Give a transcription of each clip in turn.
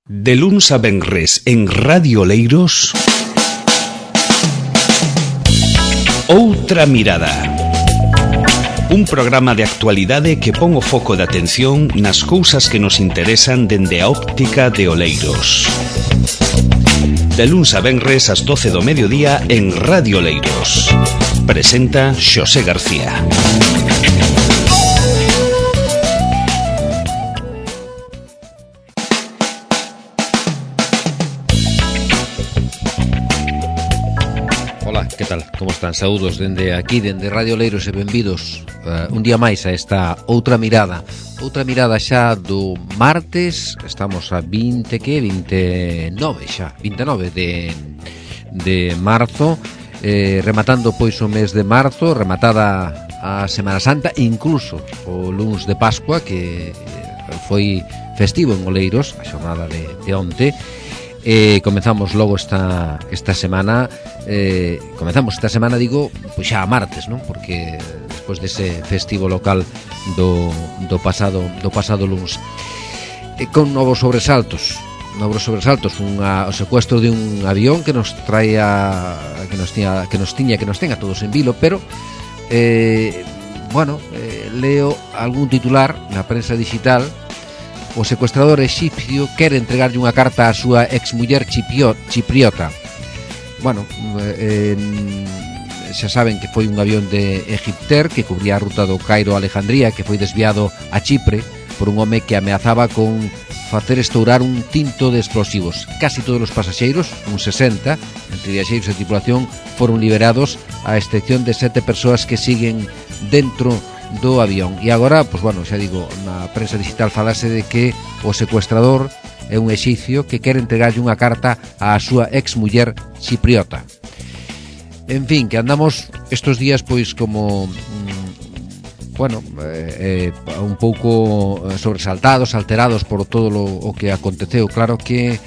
De luns a venres en Radio Oleiros, Outra Mirada. Un programa de actualidade que pon o foco de atención nas cousas que nos interesan dende a óptica de Oleiros. De luns a venres ás 12 do mediodía en Radio Oleiros. Presenta Xosé García. Que tal? Como están? Saúdos dende aquí, dende Radio Oleiros e benvidos un día máis a esta Outra Mirada. Outra mirada xa do martes, estamos a 29 de marzo, rematando pois o mes de marzo, rematada a Semana Santa, incluso o luns de Pascua, que foi festivo en Oleiros, a xornada de onte. Comezamos logo esta semana, digo, pois xa a martes, non? Porque despois dese festivo local do pasado luns, con novos sobresaltos, o secuestro de un avión que nos traía, que nos ten a todos en vilo, pero leo algún titular na prensa digital. O secuestrador exipcio quere entregarlle unha carta á súa exmuller chipriota. Xa saben que foi un avión de Egyptair que cubría a ruta do Cairo a Alejandría, que foi desviado a Chipre por un home que ameazaba con facer estourar un tinto de explosivos. Casi todos os pasaxeiros, uns 60, entre viaxeiros e tripulación, foron liberados, a excepción de 7 persoas que siguen dentro do avión. E agora, xa digo, na prensa digital falase de que o secuestrador é un exipcio que quere entregarlle unha carta á súa exmuller chipriota. En fin, que andamos estos días pois como un pouco sobresaltados, alterados por todo o que aconteceu. Claro que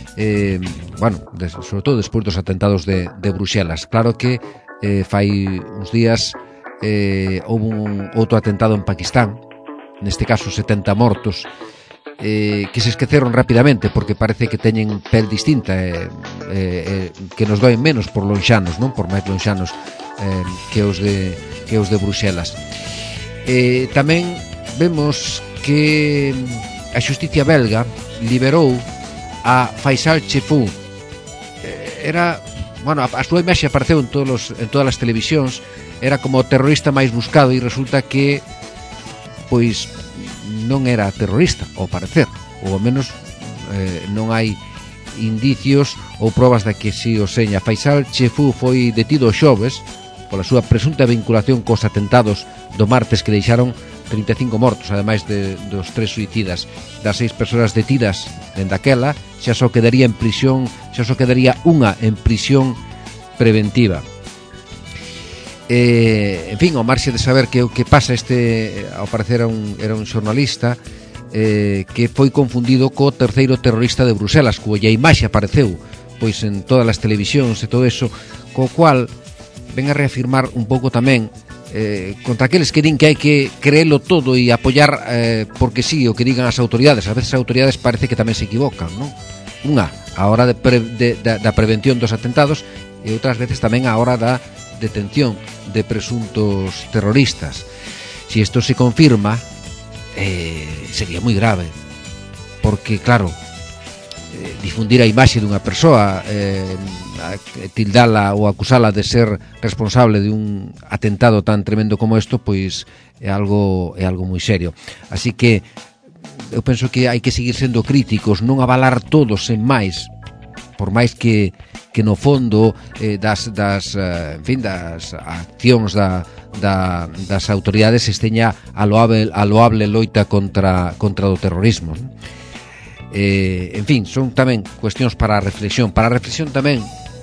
sobre todo despois dos atentados de Bruxelas. Claro que fai uns días houve un outro atentado en Pakistán, neste caso 70 mortos, que se esqueceron rapidamente porque parece que teñen pel distinta, que nos doen menos por lonxanos, non? Por máis lonxanos que os de Bruxelas. Tamén vemos que a xusticia belga liberou a Faisal Chefou. A súa imaxe apareceu en todas as televisións. Era como o terrorista máis buscado e resulta que pois non era terrorista, ao parecer, ou ao menos non hai indicios ou probas de que si o seña. Faisal Chefou foi detido o xoves pola súa presunta vinculación cos atentados do martes que deixaron 35 mortos, ademais dos 3 suicidas. Das 6 persoas detidas dende aquela, xa só quedaría unha en prisión preventiva. En fin, ao marxe de saber que o que pasa, ao parecer era un xornalista que foi confundido co terceiro terrorista de Bruxelas, cuya imaxe apareceu pois en todas as televisións e todo eso, co cual ven a reafirmar un pouco tamén contra aqueles que din que hai que creelo todo e apoiar porque sí, o que digan as autoridades. A veces as autoridades parece que tamén se equivocan, non? Unha, a hora da prevención dos atentados, e outras veces tamén a hora da detención de presuntos terroristas. Si isto se confirma, sería moi grave, porque claro, difundir a imaxe dunha persoa, tildala ou acusala de ser responsable de un atentado tan tremendo como isto, pois é algo moi serio. Así que eu penso que hai que seguir sendo críticos, non avalar todos en máis, por máis que no fondo das accións das autoridades esteña a loable loita contra o terrorismo. En fin, son tamén cuestións para a reflexión. Para a reflexión tamén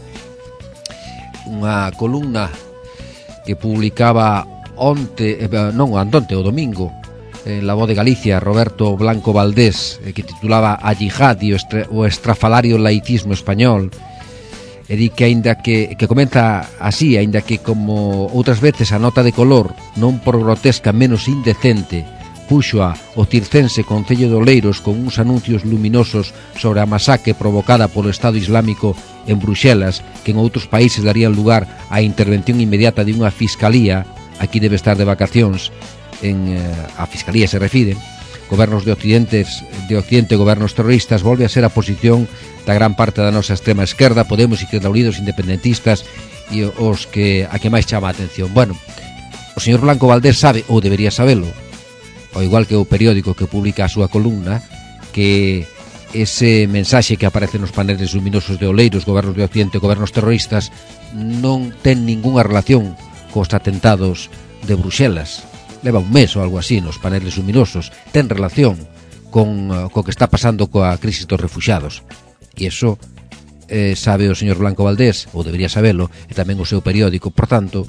unha columna que publicaba o domingo en La Voz de Galicia, Roberto Blanco Valdés, que titulaba A Yihad e o estrafalario laicismo español. E di que aínda que comenta así, aínda que como outras veces a nota de color, non por grotesca menos indecente, puxoa o circense concello de Oleiros con uns anuncios luminosos sobre a masacre provocada polo Estado Islámico en Bruxelas, que en outros países darían lugar á intervención inmediata de unha fiscalía. Aquí debe estar de vacacións, a fiscalía se refire. Gobernos de Occidente e gobernos terroristas, volve a ser a posición da gran parte da nosa extrema esquerda, Podemos, Izquierda Unidos, independentistas e os que a que máis chama a atención. Bueno, o señor Blanco Valdés sabe, ou debería sabelo, ao igual que o periódico que publica a súa columna, que ese mensaxe que aparece nos paneles luminosos de Oleiros, gobernos de Occidente e gobernos terroristas, non ten ningunha relación cos atentados de Bruxelas. Leva un mes ou algo así nos paneles luminosos. Ten relación con co que está pasando coa crisis dos refuxiados. E iso sabe o señor Blanco Valdés, ou debería sabelo, e tamén o seu periódico. Por tanto,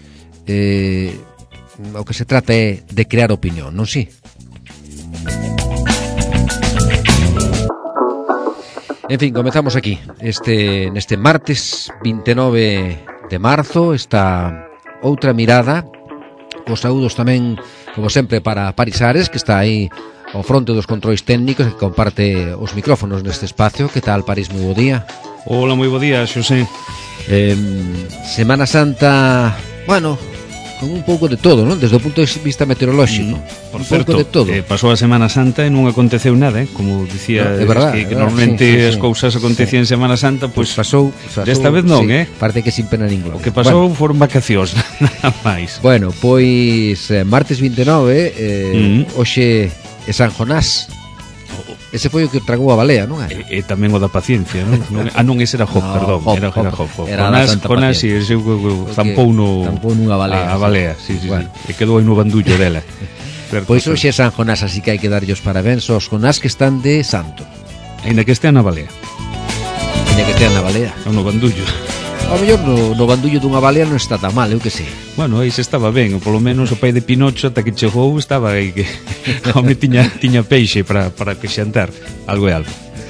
o que se trata é de crear opinión, non si? En fin, comezamos aquí neste martes 29 de marzo esta outra mirada. Os saúdos tamén, como sempre, para Paris Ares, que está aí ao fronte dos controis técnicos, que comparte os micrófonos neste espacio. Que tal, Paris? Moi bo día. Hola, moi bo día, Xosé. Semana Santa, bueno, con un pouco de todo, non? Desde o punto de vista meteorolóxico. Por certo, de todo. Pasou a Semana Santa e non aconteceu nada, como dicía, é verdad, que normalmente sí. as cousas acontecían en Semana Santa, pois pasou desta vez non, sí, parece que sin pena nin gloria. O que pasou foron vacacións, nada máis. Bueno, pois martes 29, hoxe é San Jonás. Ese foi o que tragou a balea, non é? E tamén o da paciencia, non? Non, ese era Job, perdón. Era Job. Jonás e ese zampou nunha balea. A balea, sí. E quedou aí no bandullo dela. Pois hoxe é San Jonás, así que hai que darlle os parabéns aos Jonás que están de santo. Ainda que estean na balea. Non no bandullo. Ao mellor no bandullo dunha balea non está tan mal, eu que sei. Bueno, aí se estaba ben, polo menos o pai de Pinocho ata que chegou estaba aí que home tiña peixe para que xantar, algo é algo.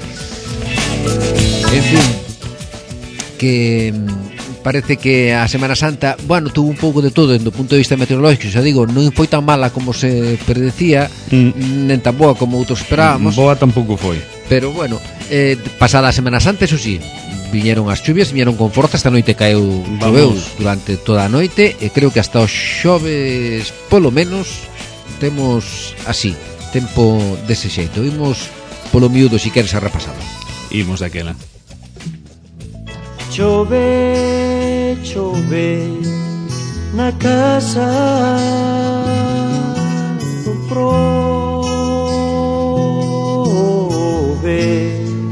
En fin, que parece que a Semana Santa, bueno, tuvo un pouco de todo desde o punto de vista meteorológico, xa digo, non foi tan mala como se predecía, nen tan boa como outros esperábamos. Boa tampouco foi. Pero bueno, pasada a Semana Santa, eso sí, viñeron as chuvias, viñeron con forza. Esta noite choveu durante toda a noite e creo que hasta os xoves polo menos temos así, tempo dese xeito. Imos polo miúdo si queres a repasada. Imos daquela. Chove na casa do prove.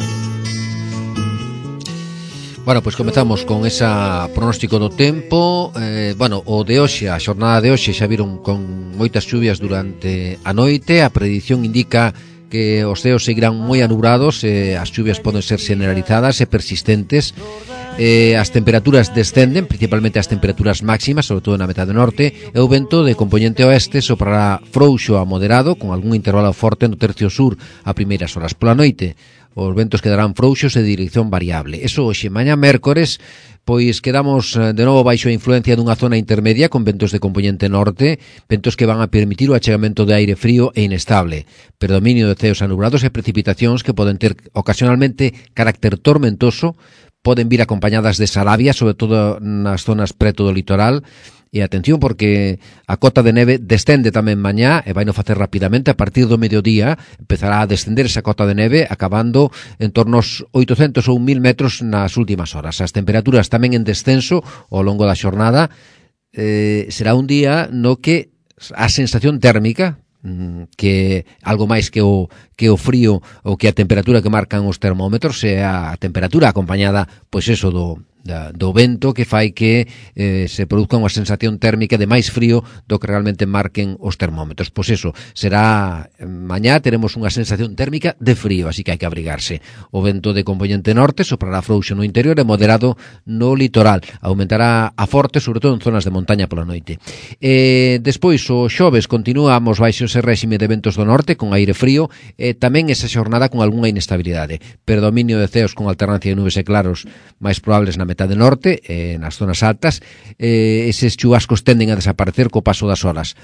Bueno, pois comezamos con esa pronóstico do tempo. Bueno, o de hoxe, a xornada de hoxe xa viron con moitas chuvias durante a noite. A predición indica que os ceos seguirán moi anubrados, as chuvias poden ser generalizadas e persistentes. As temperaturas descenden, principalmente as temperaturas máximas, sobre todo na metade norte, e o vento de compoñente oeste soprará frouxo a moderado, con algún intervalo forte no tercio sur a primeiras horas pola noite. Os ventos quedarán frouxos e de dirección variable. Eso hoxe, mañá mércores, pois quedamos de novo baixo a influencia dunha zona intermedia con ventos de compoñente norte, ventos que van a permitir o achegamento de aire frío e inestable, predominio de ceos anubrados e precipitacións que poden ter ocasionalmente carácter tormentoso, poden vir acompañadas de salabia, sobre todo nas zonas preto do litoral. E atención, porque a cota de neve descende tamén mañá e vai no facer rapidamente. A partir do mediodía empezará a descender esa cota de neve, acabando en torno aos 800 ou 1000 metros nas últimas horas. As temperaturas tamén en descenso ao longo da xornada. Será un día no que a sensación térmica, que algo máis que o frío ou que a temperatura que marcan os termómetros, é a temperatura acompañada, pois eso, do vento, que fai que se produzca unha sensación térmica de máis frío do que realmente marquen os termómetros. Pois eso, será mañá teremos unha sensación térmica de frío, así que hai que abrigarse. O vento de compoñente norte soprará frouxo no interior e moderado no litoral. Aumentará a forte, sobre todo en zonas de montaña pola noite. Despois, o xoves, continuamos baixo ese réxime de ventos do norte con aire frío, e tamén esa xornada con algunha inestabilidade. Predominio de ceos con alternancia de nubes e claros máis probables na metade norte, nas zonas altas. Eses chubascos tenden a desaparecer co paso das horas.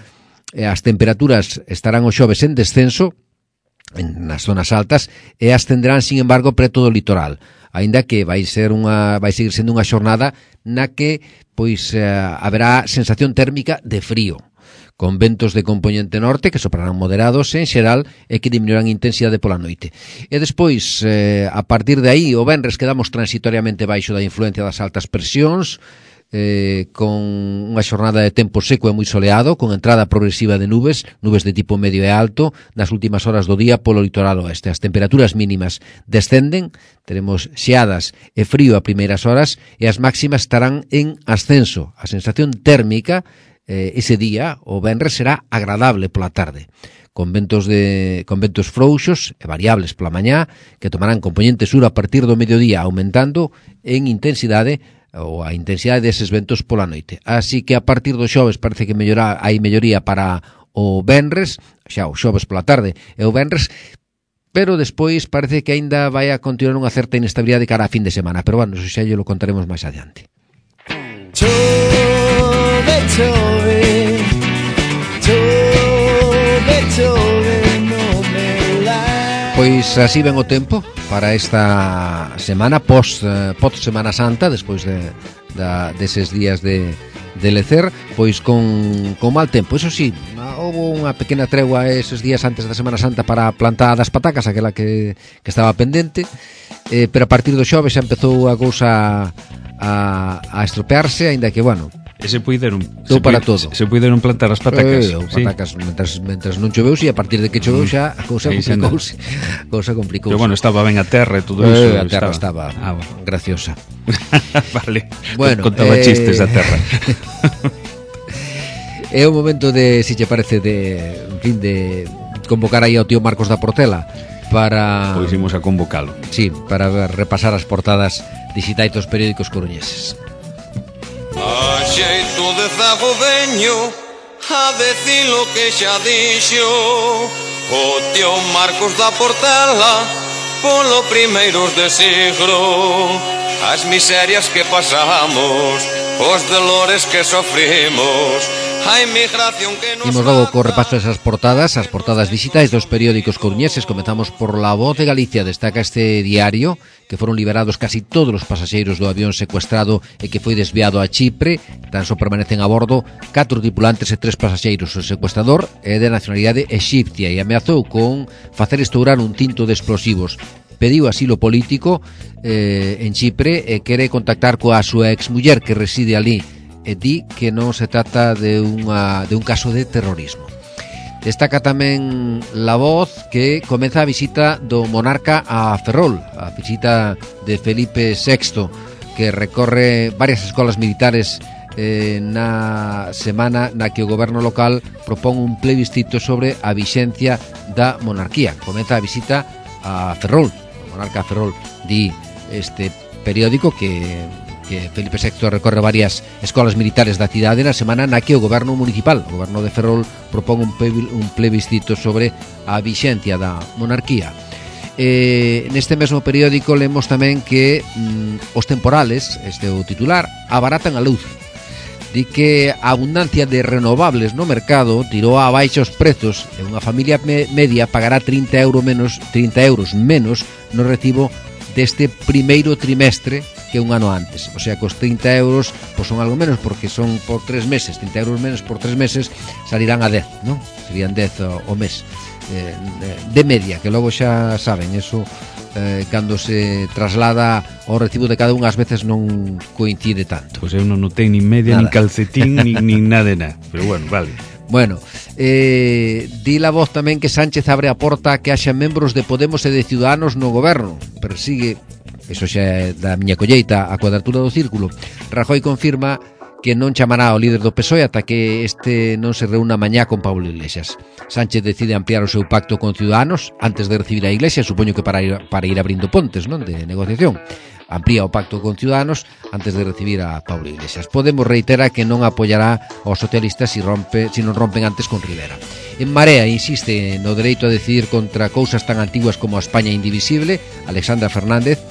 as temperaturas estarán o xoves en descenso nas zonas altas e ascenderán, sin embargo, preto do litoral, aínda que vai seguir sendo unha xornada na que pois haberá sensación térmica de frío, con ventos de compoñente norte que soprarán moderados en xeral e que diminuirán intensidade pola noite. E despois, a partir de aí, o venres quedamos transitoriamente baixo da influencia das altas presións, con unha xornada de tempo seco e moi soleado, con entrada progresiva de nubes de tipo medio e alto nas últimas horas do día polo litoral oeste. As temperaturas mínimas descenden, teremos xeadas e frío a primeiras horas e as máximas estarán en ascenso. A sensación térmica ese día, o venres, será agradable pola tarde, con ventos frouxos e variables pola mañá que tomarán componente sur a partir do mediodía, aumentando en intensidade ou a intensidade deses ventos pola noite. Así que a partir do xoves parece que hai melloría para o venres, xa o xoves pola tarde e o venres, pero despois parece que aínda vai a continuar unha certa inestabilidade cara a fin de semana, pero bueno, xa lo contaremos máis adiante. Chove, chove, chove, chove no meu lar. Pois así ven o tempo para esta semana post Semana Santa, despois deses días de lecer, pois con mal tempo. Eso sí, houve unha pequena tregua eses días antes da Semana Santa para a plantada das patacas, aquela que estaba pendente, pero a partir do xoves xa empezou a cousa a estropearse, aínda que, bueno, se puideron plantar as patacas. Patacas mentras non choveu, a partir de que choveu xa a cousa complicouse. Pero bueno, estaba ben a terra e todo iso. A terra estaba graciosa. Vale, bueno, contaba chistes a terra. É o momento de, si che parece, de convocar aí ao tío Marcos da Portela para... Pois imos a convocalo. Sí, para repasar as portadas digitais dos periódicos coruñeses. A xeito de zago veño a decir lo que xa dixo o tío Marcos da Portela polo primeiros de siglo. As miserias que pasamos, os dolores que sofrimos, a inmigración que nos... Imos logo co repaso desas portadas, as portadas digitais dos periódicos coruñeses. Comezamos por La Voz de Galicia. Destaca este diario que foron liberados casi todos os pasaxeiros do avión secuestrado e que foi desviado a Chipre. Tan só permanecen a bordo 4 tripulantes e 3 pasaxeiros. O secuestrador é de nacionalidade exipcia e ameazou con facer estourar un cinto de explosivos. Pediu asilo político en Chipre e quere contactar coa súa exmuller que reside ali e di que non se trata de un caso de terrorismo. Destaca tamén La Voz que comeza a visita do monarca a Ferrol, a visita de Felipe VI, que recorre varias escolas militares na semana na que o goberno local propón un plebiscito sobre a vixencia da monarquía. Comeza a visita a Ferrol, o monarca a Ferrol, di este periódico que Felipe VI recorre varias escolas militares da cidade na semana na que o goberno municipal, o goberno de Ferrol, propón un plebiscito sobre a vixencia da monarquía. Neste mesmo periódico lemos tamén que os temporales, este é o titular, abaratan a luz. Di que a abundancia de renovables no mercado tirou a baixa os prezos e unha familia media pagará 30 euros menos no recibo deste primeiro trimestre que un ano antes. O sea, que os 30 euros pois son algo menos porque son por 3 meses. 30 euros menos por 3 meses salirán a 10, non? Serían 10 o mes de media, que logo xa saben, eso cando se traslada ao recibo de cada un ás veces non coincide tanto. Pois eu non notei nin media, nin calcetín, nin nada de nada. Pero bueno, vale. Bueno, di La Voz tamén que Sánchez abre a porta a que haxa membros de Podemos e de Ciudadanos no goberno. Persigue, eso xa é da miña colleita, a cuadratura do círculo. Rajoy confirma que non chamará ao líder do PSOE ata que este non se reúna mañá con Pablo Iglesias. Sánchez decide ampliar o seu pacto con Ciudadanos antes de recibir a Iglesias, supoño que para ir abrindo pontes, non, de negociación. Amplía o pacto con Ciudadanos antes de recibir a Pablo Iglesias. Podemos reitera que non apoiará aos socialistas se non rompen antes con Rivera. En Marea insiste no dereito a decidir contra cousas tan antiguas como a España indivisible. Alexandra Fernández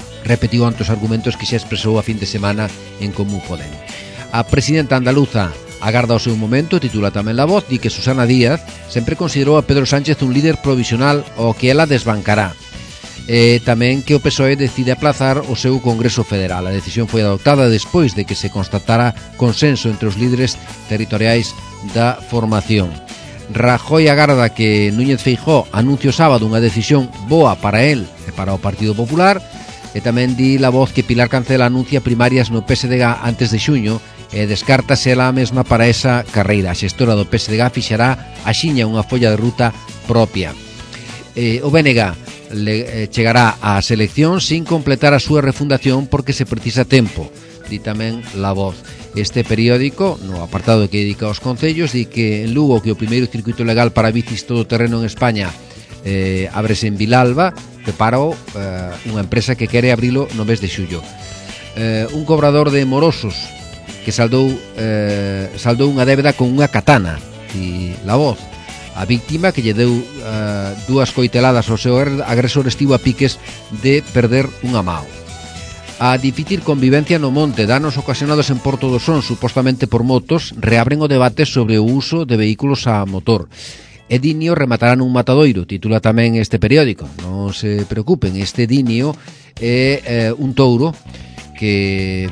repetiu antes os argumentos que xa expresou a fin de semana en Común Podem. A presidenta andaluza Agarda o seu momento, titula tamén La Voz, di que Susana Díaz sempre considerou a Pedro Sánchez un líder provisional ao que ela desbancará. Tamén que o PSOE decide aplazar o seu Congreso Federal. A decisión foi adoptada despois de que se constatara consenso entre os líderes territoriais da formación. Rajoy agarda que Núñez Feijóo anuncie o sábado unha decisión boa para el e para o Partido Popular, e tamén di La Voz que Pilar Cancela anuncia primarias no PSDG antes de xuño e descártase ela mesma para esa carreira. A xestora do PSDG fixará axiña unha folla de ruta propia. O BNG chegará ás eleccións sin completar a súa refundación porque se precisa tempo, di tamén La Voz. Este periódico, no apartado que dedica aos concellos, di que en Lugo que o primeiro circuito legal para bicis todoterreno en España ábrese en Vilalba, preparou unha empresa que quere abrilo no mes de xullo. Un cobrador de morosos que saldou unha débeda con unha katana, e La Voz. A víctima que lle deu dúas coiteladas ao seu agresor estivo a piques de perder unha mao. A difícil convivencia no monte, danos ocasionados en Porto do Son, supostamente por motos, reabren o debate sobre o uso de vehículos a motor. Edinio rematará nun matadoiro, titula tamén este periódico. Non se preocupen, este Edinio é un touro que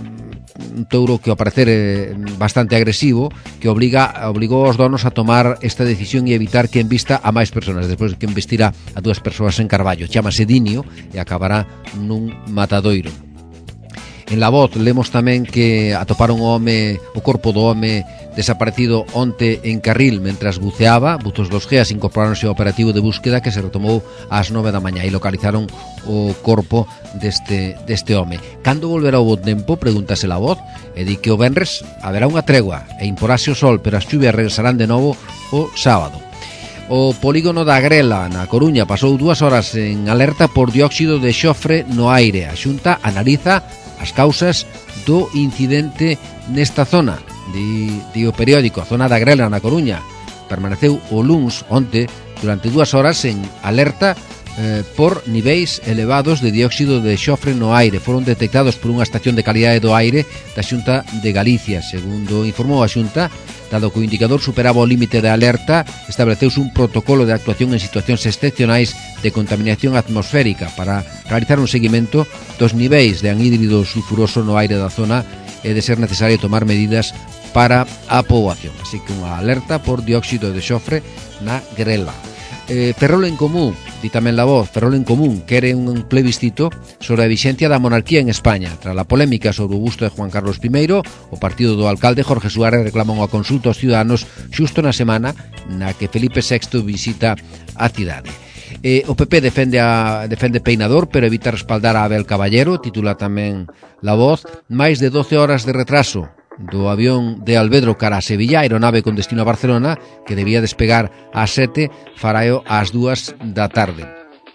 ao parecer bastante agresivo, que obligou aos donos a tomar esta decisión e evitar que embista a máis persoas, despois que embistira a 2 persoas en Carballo. Chámase Dinio e acabará nun matadoiro. En La Voz lemos tamén que atoparon o corpo do home desaparecido onte en Carril mentras buceaba. Buzos dos GEAS incorporáronse ao operativo de búsqueda que se retomou ás 9 da mañá e localizaron o corpo deste home. Cando volverá o bo tempo? Pregúntase La Voz, e di que o venres haberá unha tregua e imporase o sol, pero as chuvias regresarán de novo o sábado. O polígono da Grela na Coruña pasou 2 horas en alerta por dióxido de xofre no aire. A Xunta analiza as causas do incidente nesta zona, di o periódico. A zona da Grela na Coruña permaneceu o luns onte durante 2 horas en alerta por niveis elevados de dióxido de xofre no aire. Foron detectados por unha estación de calidade do aire da Xunta de Galicia. Segundo informou a Xunta, dado que o indicador superaba o límite de alerta, estableceuse un protocolo de actuación en situacións excepcionais de contaminación atmosférica para realizar un seguimento dos niveis de anhídrido sulfuroso no aire da zona e de ser necesario tomar medidas para a poboación. Así que unha alerta por dióxido de xofre na Grela. Ferrol en Común, di tamén La Voz, Ferrol en Común quere un plebiscito sobre a vixencia da monarquía en España. Tras a polémica sobre o busto de Juan Carlos I, o partido do alcalde Jorge Suárez reclama unha consulta aos ciudadanos xusto na semana na que Felipe VI visita a cidade. O PP defende Peinador, pero evita respaldar a Abel Caballero, titula tamén La Voz. Máis de 12 horas de retraso do avión de Alvedro cara a Sevilla, aeronave con destino a Barcelona, que debía despegar ás 7, farao ás 2 da tarde.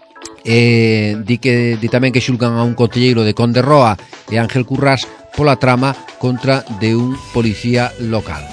Di tamén que xulgan a un concelleiro de Conderroa e Ángel Currás pola trama contra de un policía local.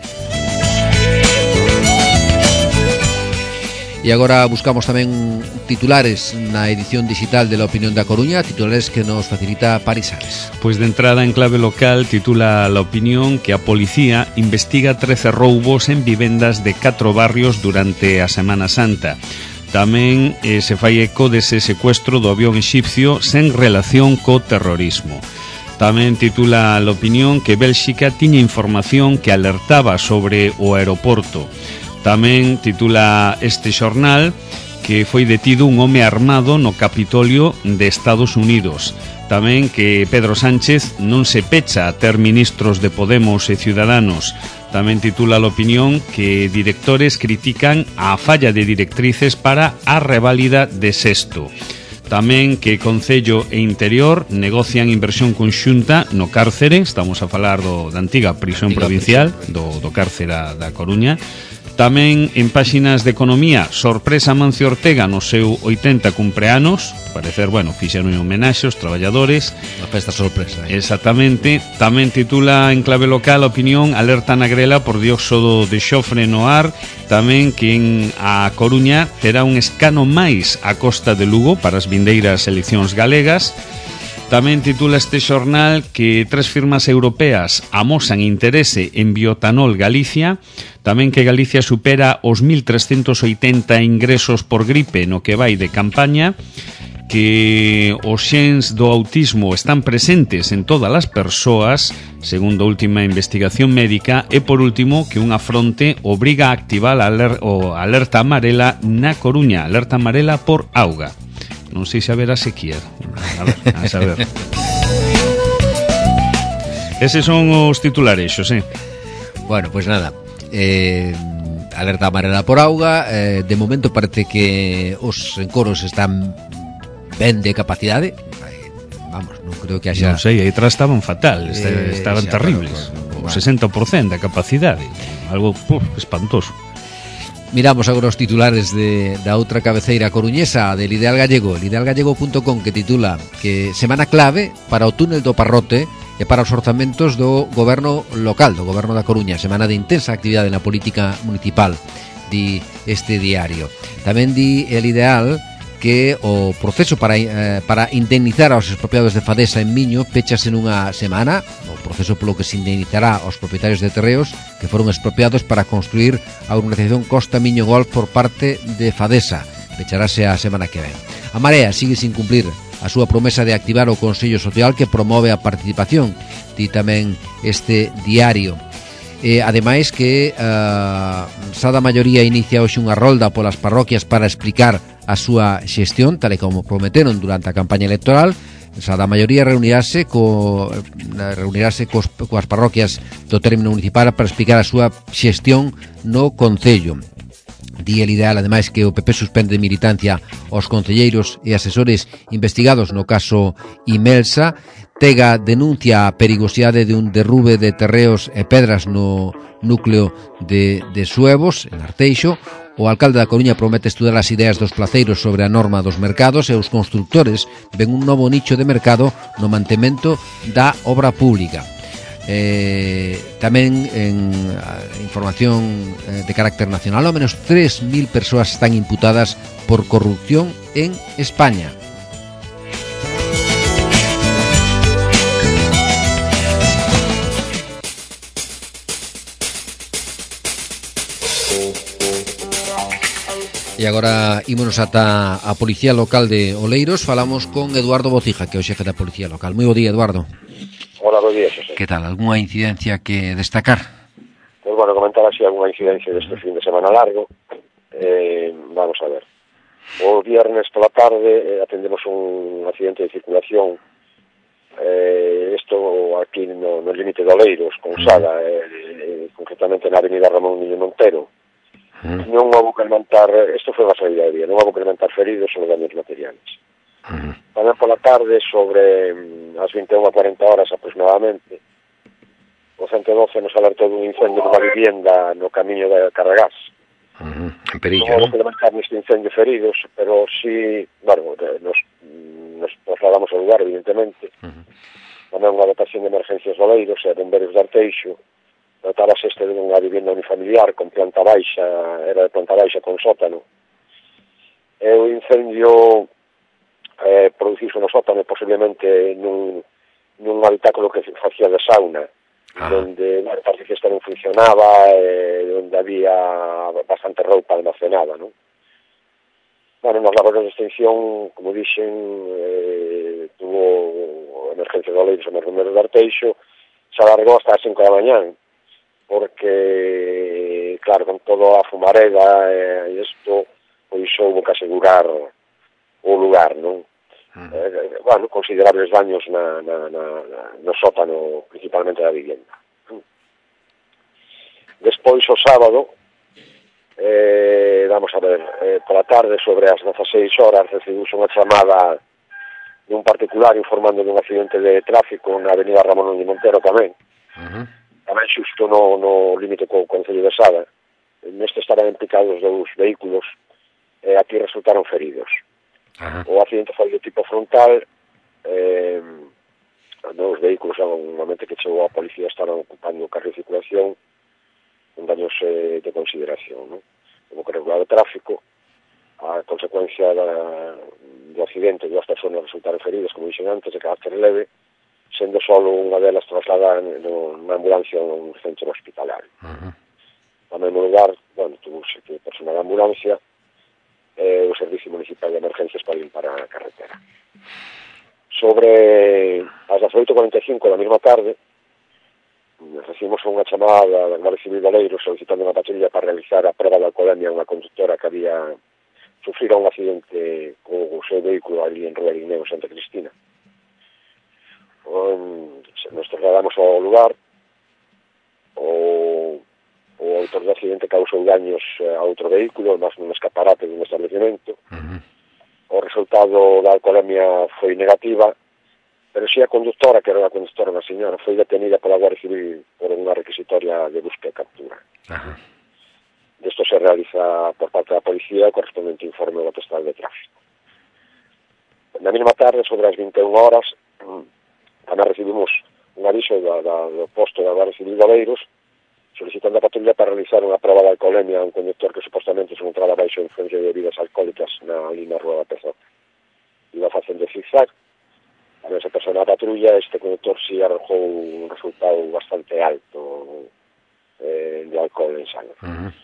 E agora buscamos tamén titulares na edición digital de La Opinión da Coruña, titulares que nos facilita Parisales. Pois de entrada en clave local titula La Opinión que a policía investiga 13 roubos en vivendas de 4 barrios durante a Semana Santa. Tamén se fai eco dese secuestro do avión exipcio sen relación co terrorismo. Tamén titula La Opinión que Bélxica tiña información que alertaba sobre o aeroporto. Tamén titula este xornal que foi detido un home armado no Capitolio de Estados Unidos. Tamén que Pedro Sánchez non se pecha a ter ministros de Podemos e Ciudadanos. Tamén titula La Opinión que directores critican a falla de directrices para a reválida de sexto. Tamén que Concello e Interior negocian inversión conxunta no cárcere. Estamos a falar da antiga prisión provincial do cárcere da Coruña. Tamén en páxinas de economía, sorpresa Mancio Ortega no seu 80 cumpleanos. Parecer, fixeron un homenaxe aos traballadores. Unha festa sorpresa. Exactamente. Tamén titula en clave local A Opinión, alerta na Grela por dióxido de xofre no ar. Tamén que en a Coruña terá un escano máis a costa de Lugo para as vindeiras eleccións galegas. Tamén titula este xornal que 3 firmas europeas amosan interese en biotanol Galicia, tamén que Galicia supera os 1.380 ingresos por gripe no que vai de campaña, que os xens do autismo están presentes en todas as persoas, segundo a última investigación médica, e por último que unha fronte obriga a activar a alerta amarela na Coruña, alerta amarela por auga. Non sei se haberá sequía. A saber. Eses son os titulares, Xosé. Bueno, pois nada, alerta amarela por auga. De momento parece que os encoros están ben de capacidade. Vamos, non creo que haxa... Non sei, aí atrás estaban fatal, estaban terribles. O 60% da capacidade. Algo espantoso. Miramos agora os titulares da outra cabeceira coruñesa, del Ideal Gallego, idealgallego.com, que titula que semana clave para o túnel do Parrote e para os orzamentos do goberno local, do goberno da Coruña, semana de intensa actividade na política municipal, di este diario. Tamén di el Ideal que o proceso para indemnizar aos expropiados de Fadesa en Miño pechase nunha semana, o proceso polo que se indemnizará aos propietarios de terreos que foron expropiados para construir a urbanización Costa Miño Golf por parte de Fadesa. Pecharase a semana que ven. A Marea sigue sin cumplir a súa promesa de activar o Consello Social que promove a participación, di tamén este diario. Ademais que Sada Maioría inicia hoxe unha rolda polas parroquias para explicar a súa xestión, tal e como prometeron durante a campaña electoral. Sada Maioría reunirase coas parroquias do término municipal para explicar a súa xestión no Concello. Di el Ideal, ademais, que o PP suspende de militancia aos concelleiros e asesores investigados no caso Imelsa. Tega denuncia a perigosidade de un derrube de terreos e pedras no núcleo de Suevos, en Arteixo. O alcalde da Coruña promete estudar as ideas dos placeiros sobre a norma dos mercados e os constructores ven un novo nicho de mercado no mantemento da obra pública. Tamén en información de carácter nacional, ao menos 3.000 persoas están imputadas por corrupción en España. E agora ímonos ata a Policía Local de Oleiros. Falamos con Eduardo Bocija, que é o xefe da Policía Local. Moi bo día, Eduardo. Hola, bo día, Xosé. Que tal? Alguna incidencia que destacar? Pues bueno, comentar así alguna incidencia deste fin de semana largo. Vamos a ver. O viernes pola tarde atendemos un accidente de circulación. Isto aquí no límite de Oleiros, con Sada, concretamente na avenida Ramón Niño Montero. Non houbo que lamentar, isto foi unha saída de día, non houbo que lamentar feridos ou daños materiales. Tamén pola tarde, sobre as 21:40 horas aproximadamente, o 112 nos alertou dun incendio nunha vivienda no camiño de Carregás. En perillo, non houbo que lamentar neste incendio feridos, pero sí, bueno, nos trasladamos ao lugar, evidentemente. Tamén unha dotación de emergencias de Oleiros e bomberos de Arteixo. Trataba-se de unha vivienda unifamiliar con planta baixa, era de planta baixa con sótano. E o incendio produciuse no sótano, posiblemente nun habitáculo que facía de sauna, donde parece que isto non funcionaba, onde había bastante roupa almacenada, non? Bueno, nas labores de extinción, como dixen, tuvo emergencia de Oleiros e bomberos de Arteixo, se alargou hasta as 5 da mañán, porque, claro, con toda a fumareda e isto, pois houbo que asegurar o lugar, non? Bueno, considerables daños no sótano, principalmente da vivienda. Despois, o sábado, vamos a ver, pola tarde, sobre as 16 horas, recibiuse unha chamada de un particular informando dun accidente de tráfico na avenida Ramón Niño Montero tamén. Tamén xusto no límite co Concello de Sada. Neste estaban implicados 2 vehículos e aquí resultaron feridos. O accidente foi de tipo frontal, os vehículos, no momento que chegou a policía, estaban ocupando o carril de circulación con daños de consideración, non? Como que regular o tráfico, a consecuencia do accidente, 2 persoas resultaron feridas, como dixen antes, de carácter leve, sendo solo unha delas trasladada nunha ambulancia a un centro hospitalario. Tamén no lugar, tuvo personal de ambulancia e o Servicio Municipal de Emergencias para limpar a carretera. Sobre as 18:45 da mesma tarde, recibimos unha chamada da Guardia Civil de Oleiros solicitando unha patrulla para realizar a prova de alcoholemia a unha conductora que había sufrido un accidente con o seu vehículo ali en Rua Irineo, Santa Cristina. Nos trasladamos ao lugar. O autor do accidente causou daños a outro vehículo, máis nun escaparate dun establecemento. O resultado da alcoholemia foi negativa, pero si a conductora, que era a conductora da señora, foi detenida pola Guardia Civil por unha requisitoria de busca e captura. Desto se realiza por parte da policía o correspondente informe do atestado de tráfico. Na mesma tarde, sobre as 21 horas, tamén recibimos un aviso do posto da Guardia Civil de Oleiros solicitando a patrulla para realizar unha prova de alcoholemia a un conductor que supostamente se encontraba baixo influencia de bebidas alcohólicas na Rua da Pezota. Iba facendo zigzag. A esa persona da patrulla, este conductor si arrojou un resultado bastante alto de alcohol en sangre.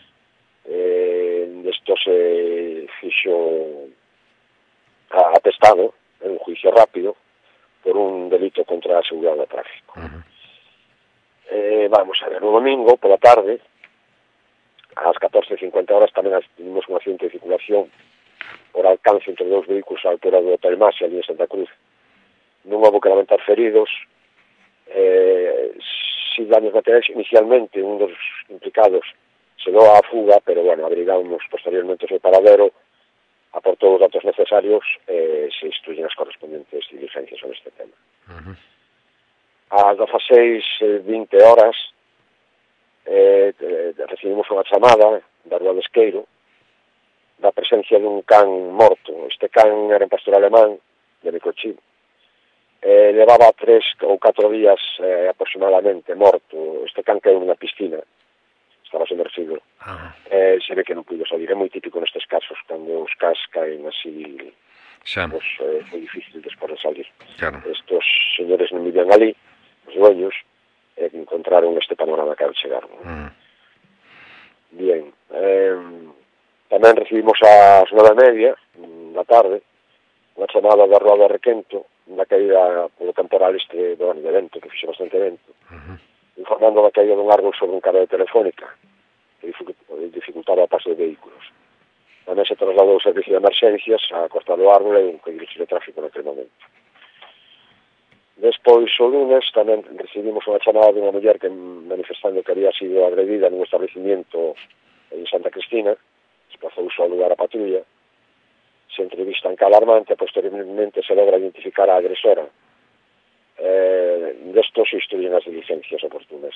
Esto se fixo atestado en un juicio rápido por un delito contra a seguridade do tráfico. Vamos a ver, no domingo, pola tarde, ás 14:50 horas, tamén tuvimos un accidente de circulación por alcance entre 2 vehículos á altura do Hotel Masi, ali en Santa Cruz. Non houve que lamentar feridos, si daños materiais. Inicialmente, un dos implicados se deu a fuga, pero, abrigamos posteriormente o seu paradero, aportou os datos necesarios e se instruyen as correspondentes diligencias sobre este tema. Ás 16:20 horas recibimos unha chamada da Rúa do Esqueiro da presencia dun can morto. Este can era un pastor alemán de microchip. Levaba 3 ou 4 días aproximadamente morto. Este can caeu nunha piscina, estaba sumergido. Se ve que non puido salir. É moi típico nestes casos, cando os cans caen así, foi difícil despois de salir. Estos señores non vivían ali, os dueños, encontraron este panorama que ao chegaron. Bien, tamén recibimos ás 9:30 da tarde unha chamada da Rúa de Requento, da caída polo temporal de evento, que fixe bastante evento, informando da caída dun árbol sobre un cable de telefónica que dificultaba o paso de vehículos. Tamén se trasladou o servicio de emergencias a costa do árbol e un dirixir de tráfico naquele momento. Despois, o lunes, tamén recibimos unha chamada de unha muller que manifestando que había sido agredida nun establecimiento en Santa Cristina. Desplazouse ao lugar a patrulla, se entrevistan ca alarmante e posteriormente se logra identificar a agresora. Desto se instruyen as diligencias oportunas.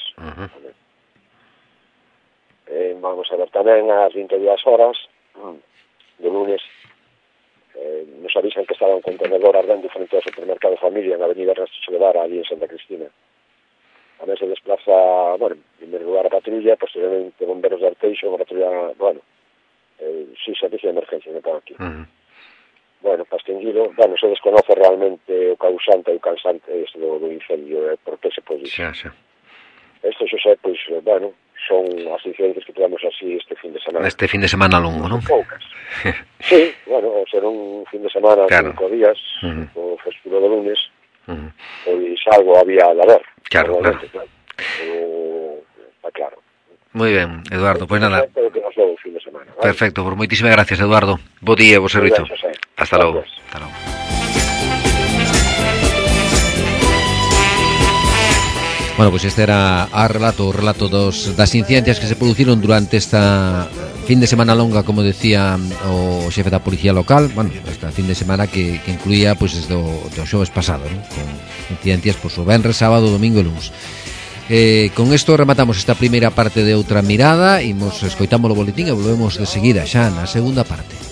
Vamos a ver tamén ás 22 horas do lunes, nos avisan que estaba un contenedor ardendo frente ao supermercado Familia en a avenida Rastro Guevara, ali en Santa Cristina. Tamén se desplaza, en primer lugar a patrulla, posteriormente bomberos de Arteixo, a patrulla, servicio de emergencia, me pongo aquí. Para extinguirlo, se desconoce realmente o causante e o causante do incendio, por que se pode dicir. Esto, Xosé, son as incidencias que tuvemos así este fin de semana. Este fin de semana longo, non? Poucas. Sí, ao ser un fin de semana, 5 días, o festivo do lunes, pois algo había de haber. Claro. Está claro. Moi ben, Eduardo, pois nada. Fin de semana, ¿vale? Perfecto, por moitísimas gracias, Eduardo. Bo día, bo servizo. Hasta logo. Hasta logo. Pois este era o relato das incidencias que se produciron durante esta fin de semana longa, como decía o xefe da policía local. Esta fin de semana que incluía desde o xoves pasado, ¿no? Con incidencias o venres, sábado, domingo e luns. Con isto rematamos esta primeira parte de Outra Mirada. Imos escoitamos o boletín e volvemos de seguida xa na segunda parte.